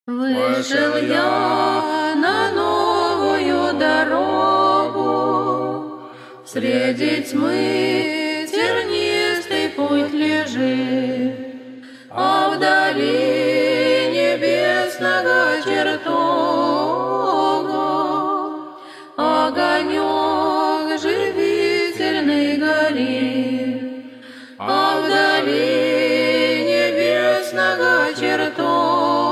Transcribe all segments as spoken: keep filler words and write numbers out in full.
Вышел я на новую дорогу, среди тьмы тернистый путь лежит, а вдали небесного чертога огонек живительный горит, а вдали небесного чертога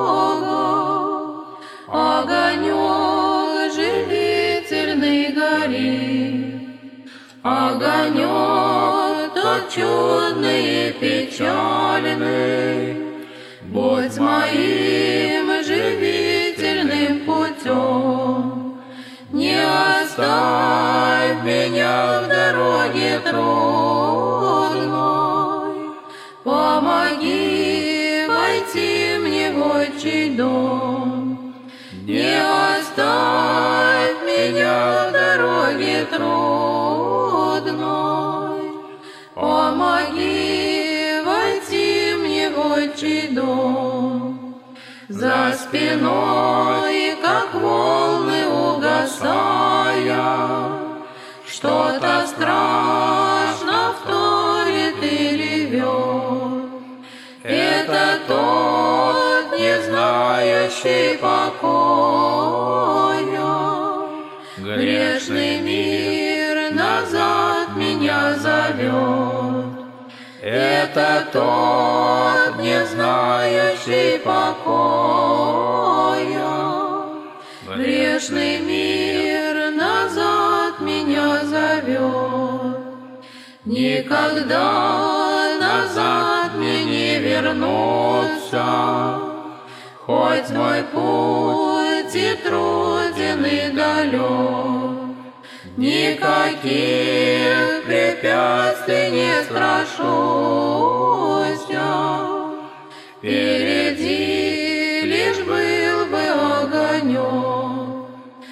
огонек живительный горит. Огонек тот чудный и печальный, будь моим живительным путем. Не оставь меня в дороге трудной, помоги войти мне в отчий дом. Не оставь меня в дороге трудной, помоги войти мне в отчий дом. За спиной, как волны угасая, что-то страшно вторит и ревет. Это тот, не знающий покоя, грешный мир назад меня зовет. Это тот, не знающий покоя, грешный мир назад меня зовет. Никогда назад мне не вернуться, хоть мой путь и труден и далек. Никаких препятствий не страшусь я, впереди лишь был бы огонек.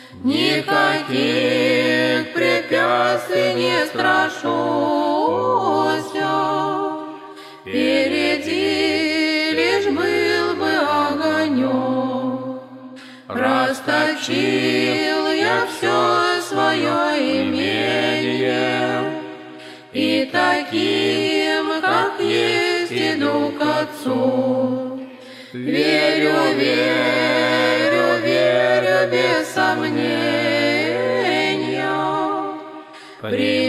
Никаких препятствий не страшусь я, впереди лишь был бы огонек. Расточил я все свое имение, и таким, как есть, иду к Отцу. Верю, верю, верю без сомнения.